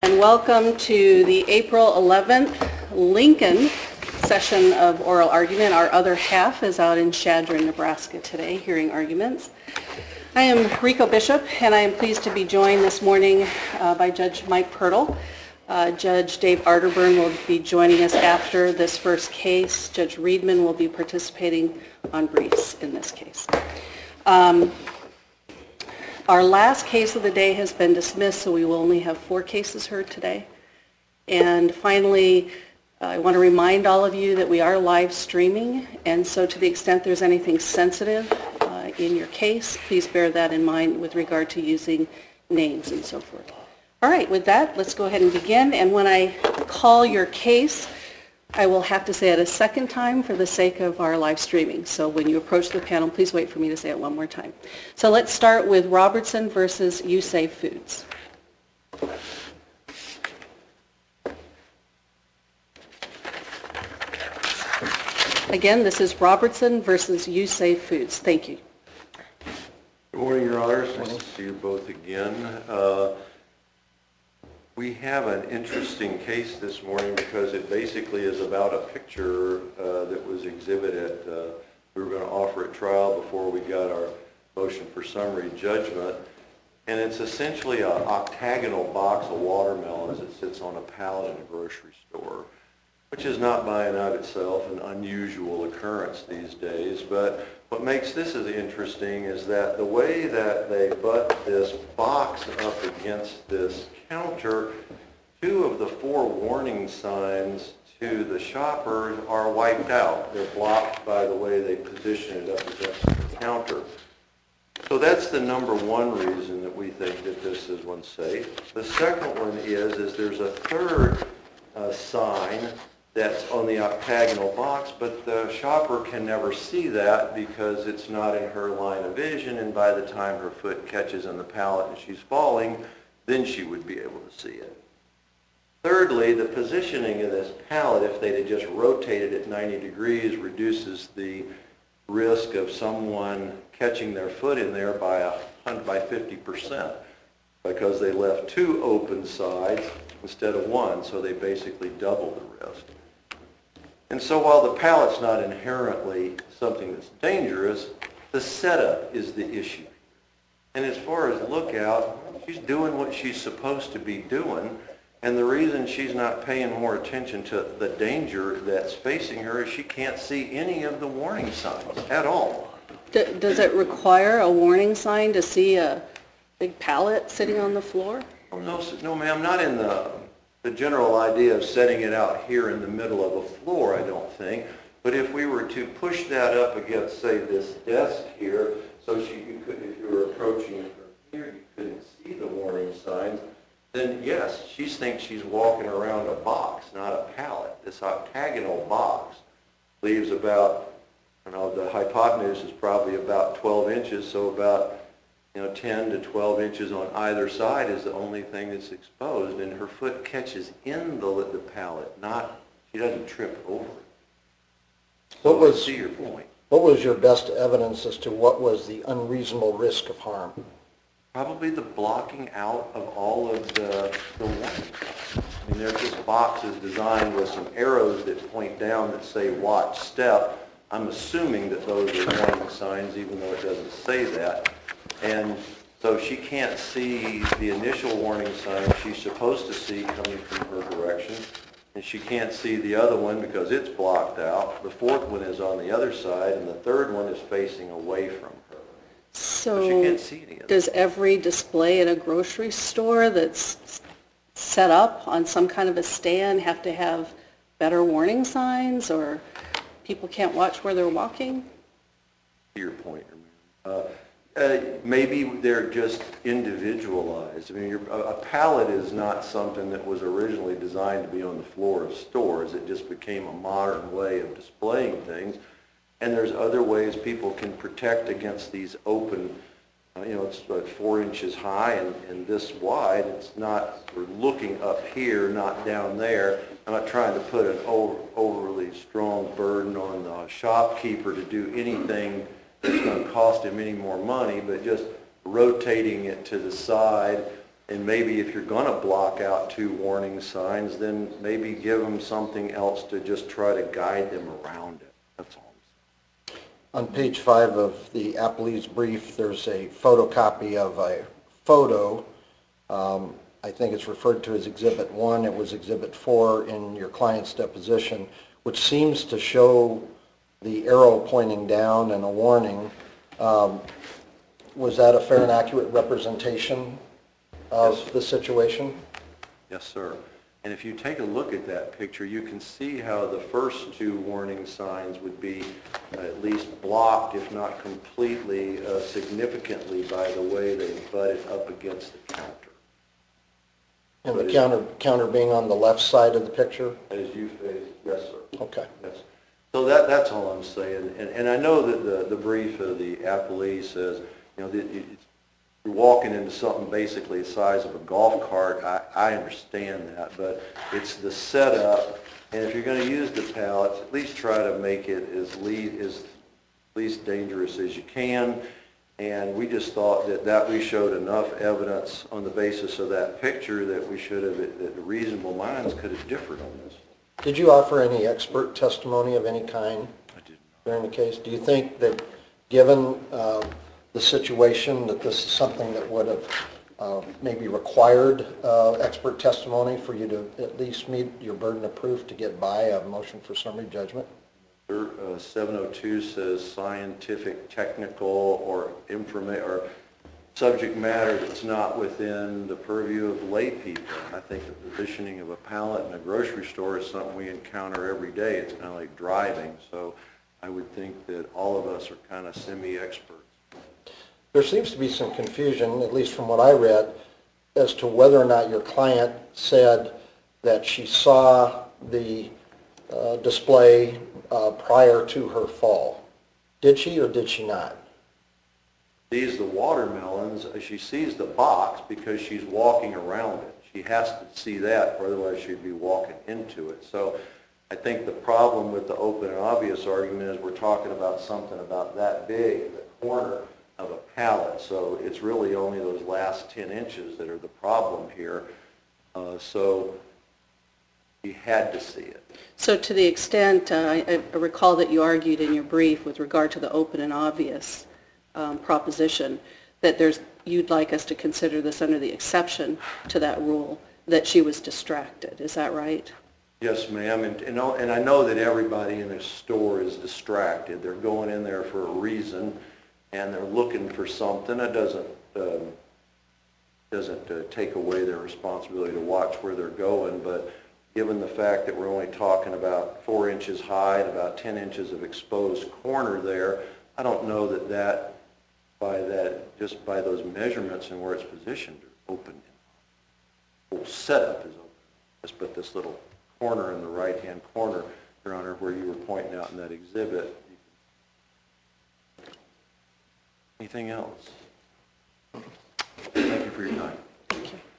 And welcome to the April 11th Lincoln session of oral argument. Our other half is out in Chadron, Nebraska today, hearing arguments. I am Rico Bishop, and I am pleased to be joined this morning by Judge Mike Pirtle. Judge Dave Arterburn will be joining us after this first case. Judge Reedman will be participating on briefs in this case. Our last case of the day has been dismissed, so we will only have 4 cases heard today. And finally, I want to remind all of you that we are live streaming, and so to the extent there's anything sensitive in your case, please bear that in mind with regard to using names and so forth. All right, with that, let's go ahead and begin. And when I call your case, I will have to say it a second time for the sake of our live streaming. So when you approach the panel, please wait for me to say it one more time. So let's start with Robertson versus U-Save Foods. Again, this is Robertson versus U-Save Foods. Thank you. Good morning, Your Honors. Nice to see you both again. We have an interesting case this morning because it basically is about a picture that was exhibited. We were going to offer at trial before we got our motion for summary judgment. And it's essentially an octagonal box of watermelons that sits on a pallet in a grocery store, which is not by and of itself an unusual occurrence these days. But what makes this as interesting is that the way that they butt this box up against this counter, 2 of the 4 warning signs to the shoppers are wiped out. They're blocked by the way they position it up against the counter. So that's the number 1 reason that we think that this is unsafe. The second one is there's a third sign that's on the octagonal box, but the shopper can never see that because it's not in her line of vision, and by the time her foot catches on the pallet and she's falling, then she would be able to see it. Thirdly, the positioning of this pallet, if they had just rotated it 90 degrees, reduces the risk of someone catching their foot in there by 50%, because they left 2 open sides instead of 1, so they basically double the risk. And so while the pallet's not inherently something that's dangerous, the setup is the issue. And as far as lookout, she's doing what she's supposed to be doing, and the reason she's not paying more attention to the danger that's facing her is she can't see any of the warning signs at all. Does it require a warning sign to see a big pallet sitting on the floor? Oh, no, ma'am, not in the general idea of setting it out here in the middle of a floor, I don't think. But if we were to push that up against, say, this desk here, so if you were approaching her here, you couldn't see the warning signs, then yes, she thinks she's walking around a box, not a pallet. This octagonal box leaves about, the hypotenuse is probably about 12 inches, so about 10 to 12 inches on either side is the only thing that's exposed, and her foot catches in the pallet, she doesn't trip over it. So I see your point. What was your best evidence as to what was the unreasonable risk of harm? Probably the blocking out of all of the warnings. I mean, there's just boxes designed with some arrows that point down that say watch step. I'm assuming that those are warning signs, even though it doesn't say that. And so she can't see the initial warning sign she's supposed to see coming from her direction, and she can't see the other one because it's blocked out. The 4th one is on the other side, and the 3rd one is facing away from her. So she can't see any of them. Does every display at a grocery store that's set up on some kind of a stand have to have better warning signs, or people can't watch where they're walking? To your point, maybe they're just individualized. I mean, a pallet is not something that was originally designed to be on the floor of stores. It just became a modern way of displaying things. And there's other ways people can protect against these open, it's about 4 inches high and this wide. It's not, we're looking up here, not down there. I'm not trying to put an overly strong burden on the shopkeeper to do anything that's going to cost him any more money, but just rotating it to the side And maybe if you're going to block out 2 warning signs, then maybe give them something else to just try to guide them around it. That's all. On page 5 of the appellee's brief, there's a photocopy of a photo. I think it's referred to as Exhibit 1. It was Exhibit 4 in your client's deposition, which seems to show the arrow pointing down and a warning. Was that a fair and accurate representation of the situation? Yes, sir. And if you take a look at that picture, you can see how the first 2 warning signs would be at least blocked, if not completely, significantly by the way they butted up against the counter. And the counter being on the left side of the picture? As you face, yes, sir. Okay. Yes. So that's all I'm saying. And I know that the brief of the appellee says, you know, you're walking into something basically the size of a golf cart. I understand that, but it's the setup. And if you're going to use the pallets, at least try to make it as least dangerous as you can. And we just thought that we showed enough evidence on the basis of that picture that we should have, that the reasonable minds could have differed on this. Did you offer any expert testimony of any kind I did during the case? Do you think that given the situation that this is something that would have maybe required expert testimony for you to at least meet your burden of proof to get by a motion for summary judgment? 702 says scientific, technical, or subject matter that's not within the purview of lay people. I think the positioning of a pallet in a grocery store is something we encounter every day. It's kind of like driving. So I would think that all of us are kind of semi-experts. There seems to be some confusion, at least from what I read, as to whether or not your client said that she saw the display prior to her fall. Did she or did she not? Sees the watermelons, she sees the box because she's walking around it. She has to see that, or otherwise she'd be walking into it. So I think the problem with the open and obvious argument is we're talking about something about that big, the corner of a pallet. So it's really only those last 10 inches that are the problem here. So you had to see it. So to the extent, I recall that you argued in your brief with regard to the open and obvious proposition that you'd like us to consider this under the exception to that rule, that she was distracted. Is that right? Yes, ma'am. And I know that everybody in a store is distracted. They're going in there for a reason, and they're looking for something. It doesn't take away their responsibility to watch where they're going, but given the fact that we're only talking about 4 inches high and about 10 inches of exposed corner there, I don't know that just by those measurements and where it's positioned, open. The whole setup is open. Just put this little corner in the right-hand corner, Your Honor, where you were pointing out in that exhibit. Anything else? Thank you for your time. Thank you.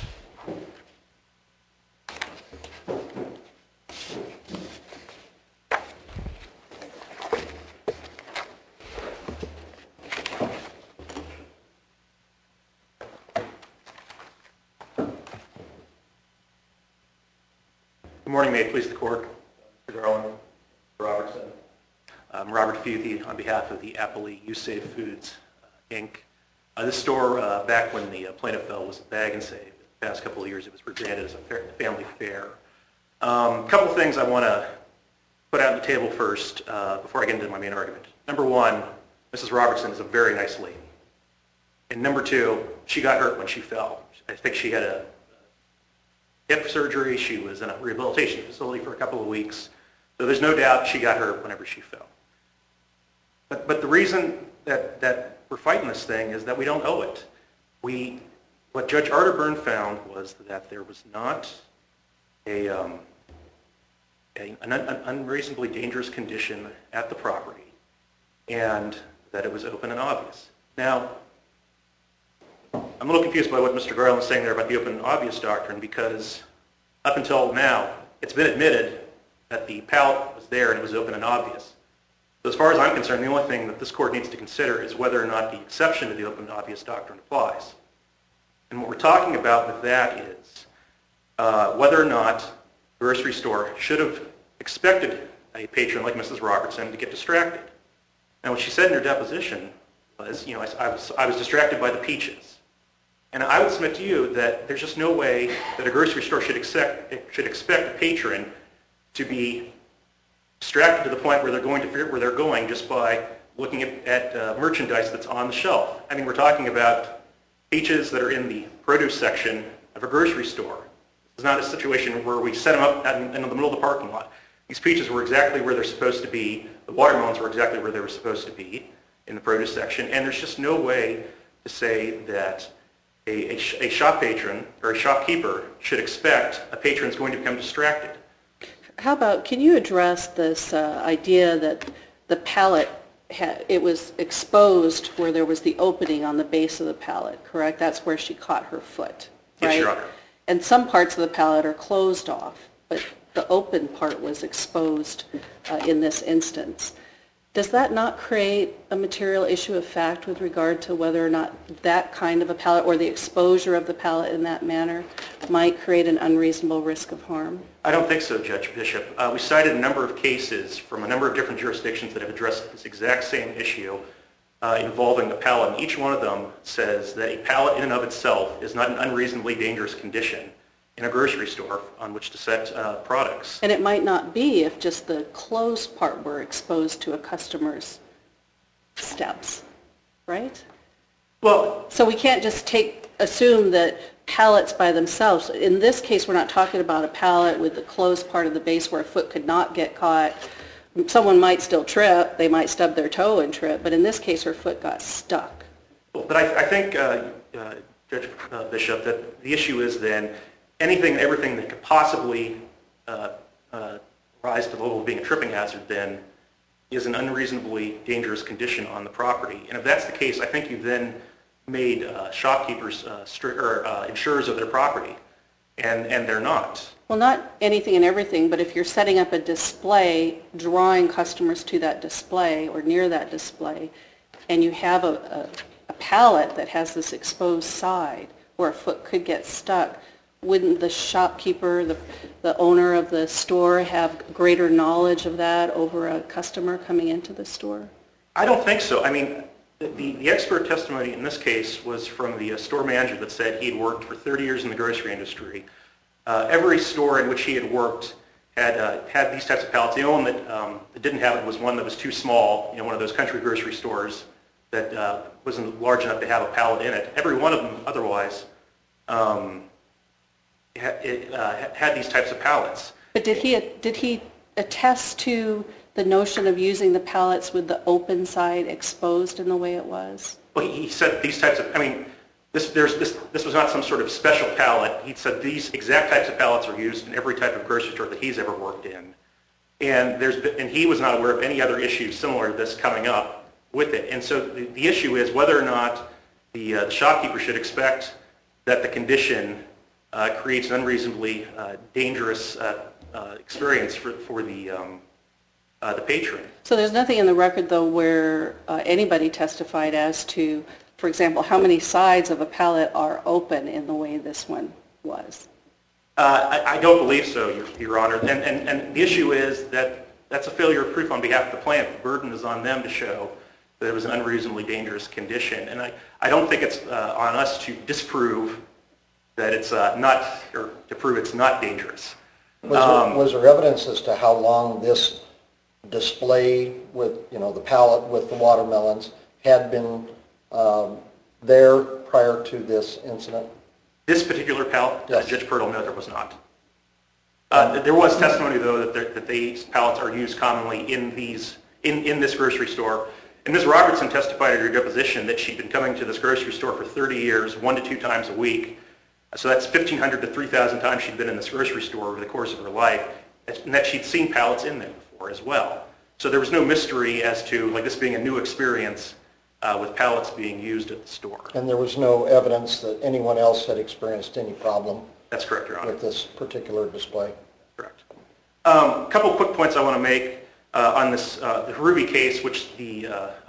Good morning, may it please the court. Mr. Garland, Robertson. I'm Robert Futhi on behalf of the appellee USAVE Foods, Inc. This store, back when the plaintiff fell, was a Bag and Save. The past couple of years it was rebranded as a family fair. A couple of things I want to put out on the table first before I get into my main argument. Number one, Mrs. Robertson is a very nice lady. And number two, she got hurt when she fell. I think she had a hip surgery. She was in a rehabilitation facility for a couple of weeks. So there's no doubt she got hurt whenever she fell. But the reason that we're fighting this thing is that we don't owe it. What Judge Arterburn found was that there was not an unreasonably dangerous condition at the property and that it was open and obvious. Now, I'm a little confused by what Mr. Garland was saying there about the open and obvious doctrine, because up until now, it's been admitted that the pallet was there and it was open and obvious. So as far as I'm concerned, the only thing that this court needs to consider is whether or not the exception to the open and obvious doctrine applies. And what we're talking about with that is whether or not the grocery store should have expected a patron like Mrs. Robertson to get distracted. Now, what she said in her deposition was, I was distracted by the peaches. And I would submit to you that there's just no way that a grocery store should expect a patron to be distracted to the point where they're going to figure out where they're going just by looking at merchandise that's on the shelf. I mean, we're talking about peaches that are in the produce section of a grocery store. It's not a situation where we set them up in the middle of the parking lot. These peaches were exactly where they're supposed to be. The watermelons were exactly where they were supposed to be in the produce section. And there's just no way to say that a shop patron or a shopkeeper should expect a patron's going to become distracted. How about, can you address this idea that the pallet, it was exposed where there was the opening on the base of the pallet, correct? That's where she caught her foot, right? Yes, Your Honor. And some parts of the pallet are closed off, but the open part was exposed in this instance. Does that not create a material issue of fact with regard to whether or not that kind of a pallet or the exposure of the pallet in that manner might create an unreasonable risk of harm? I don't think so, Judge Bishop. We cited a number of cases from a number of different jurisdictions that have addressed this exact same issue involving a pallet. And each one of them says that a pallet in and of itself is not an unreasonably dangerous condition in a grocery store on which to set products. And it might not be if just the closed part were exposed to a customer's steps, right? Well, so we can't just assume that pallets by themselves, in this case we're not talking about a pallet with the closed part of the base where a foot could not get caught. Someone might still trip, they might stub their toe and trip, but in this case her foot got stuck. Well, but I think, Judge Bishop, that the issue is then anything and everything that could possibly rise to the level of being a tripping hazard then is an unreasonably dangerous condition on the property. And if that's the case, I think you've then made shopkeepers insurers of their property, and they're not. Well, not anything and everything, but if you're setting up a display, drawing customers to that display or near that display, and you have a pallet that has this exposed side where a foot could get stuck, wouldn't the shopkeeper, the owner of the store, have greater knowledge of that over a customer coming into the store? I don't think so. I mean, the expert testimony in this case was from the store manager that said he had worked for 30 years in the grocery industry. Every store in which he had worked had these types of pallets. The only one that didn't have it was one that was too small, one of those country grocery stores that wasn't large enough to have a pallet in it. Every one of them otherwise had these types of pallets. But did he attest to the notion of using the pallets with the open side exposed in the way it was? Well, he said these types of, I mean, this was not some sort of special pallet. He said these exact types of pallets are used in every type of grocery store that he's ever worked in. And he was not aware of any other issues similar to this coming up with it. And so the issue is whether or not the shopkeeper should expect that the condition creates an unreasonably dangerous experience for the patron. So there's nothing in the record, though, where anybody testified as to, for example, how many sides of a pallet are open in the way this one was? I don't believe so, Your Honor. And the issue is that that's a failure of proof on behalf of the plaintiff. The burden is on them to show that it was an unreasonably dangerous condition. And I don't think it's on us to disprove that it's not, or to prove it's not dangerous. Was there evidence as to how long this display with, the pallet with the watermelons had been there prior to this incident? This particular pallet, yes. Judge Pirtle, no, there was not. There was testimony, though, that these pallets are used commonly in this grocery store. And Ms. Robertson testified at her deposition that she'd been coming to this grocery store for 30 years, 1 to 2 times a week. So that's 1,500 to 3,000 times she'd been in this grocery store over the course of her life, and that she'd seen pallets in there before as well. So there was no mystery as to this being a new experience with pallets being used at the store. And there was no evidence that anyone else had experienced any problem? That's correct, Your Honor. With this particular display? Correct. A couple of quick points I want to make on this the Harubi case, which the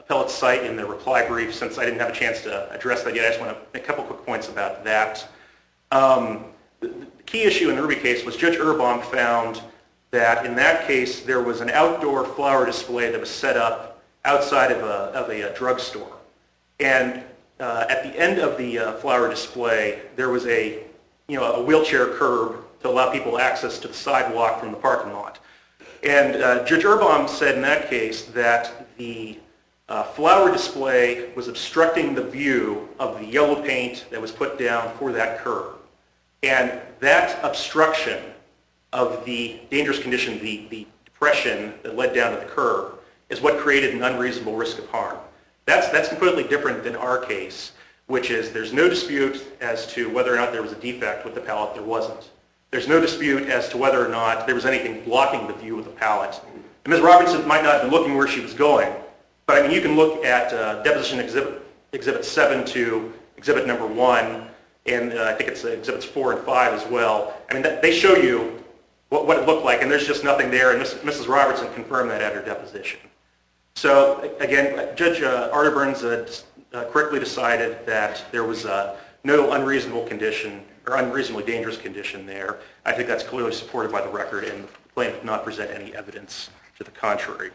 appellate cite in the reply brief. Since I didn't have a chance to address that yet, I just want to make a couple quick points about that. The key issue in the Ruby case was Judge Erbaum found that in that case there was an outdoor flower display that was set up outside of a drugstore. And at the end of the flower display, there was a wheelchair curb to allow people access to the sidewalk from the parking lot. And Judge Erbaum said in that case that the flower display was obstructing the view of the yellow paint that was put down for that curb. And that obstruction of the dangerous condition, the depression that led down to the curb, is what created an unreasonable risk of harm. That's completely different than our case, which is there's no dispute as to whether or not there was a defect with the pallet. There wasn't. There's no dispute as to whether or not there was anything blocking the view of the pallet. And Ms. Robertson might not have been looking where she was going, but I mean, you can look at Deposition Exhibit 7 to Exhibit number 1, and I think it's Exhibits 4 and 5 as well. I mean, they show you what it looked like, and there's just nothing there, and Mrs. Robertson confirmed that at her deposition. So again, Judge Arterburns correctly decided that there was no unreasonable condition or unreasonably dangerous condition there. I think that's clearly supported by the record, and the plaintiff did not present any evidence to the contrary.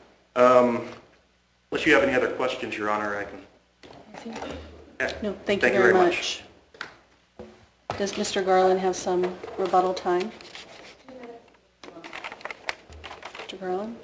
Unless you have any other questions, Your Honor, I can... No, thank you very much. Does Mr. Garland have some rebuttal time? Mr. Garland?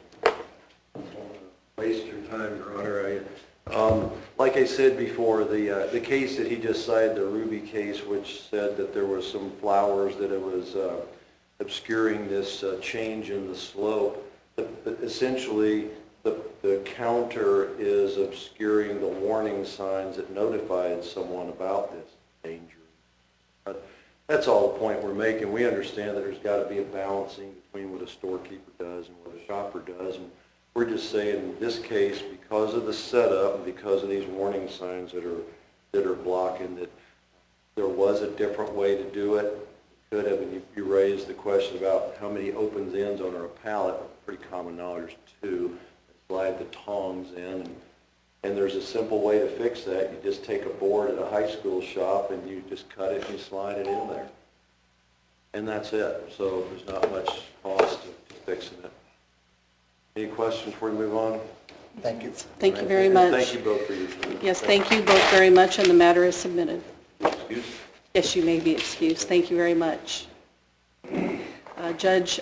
Waste your time, Your Honor. Like I said before, the case that he just cited, the Ruby case, which said that there was some flowers that it was obscuring this change in the slope, but essentially the counter is obscuring the warning signs that notified someone about this danger. But that's all the point we're making. We understand that there's got to be a balancing between what a storekeeper does and what a shopper does. And we're just saying in this case, because of the setup and because of these warning signs that are blocking, that there was a different way to do it. Could have, and you raised the question about how many opens ends on a pallet. Pretty common knowledge. There's 2. Slide the tongs in, and there's a simple way to fix that. You just take a board at a high school shop and you just cut it and you slide it in there. And that's it. So there's not much cost to fixing it. Any questions before we move on? Thank you. Thank you very much. Thank you both for your time. Yes, thank you both very much, and the matter is submitted. Excuse? Yes, you may be excused. Thank you very much. Judge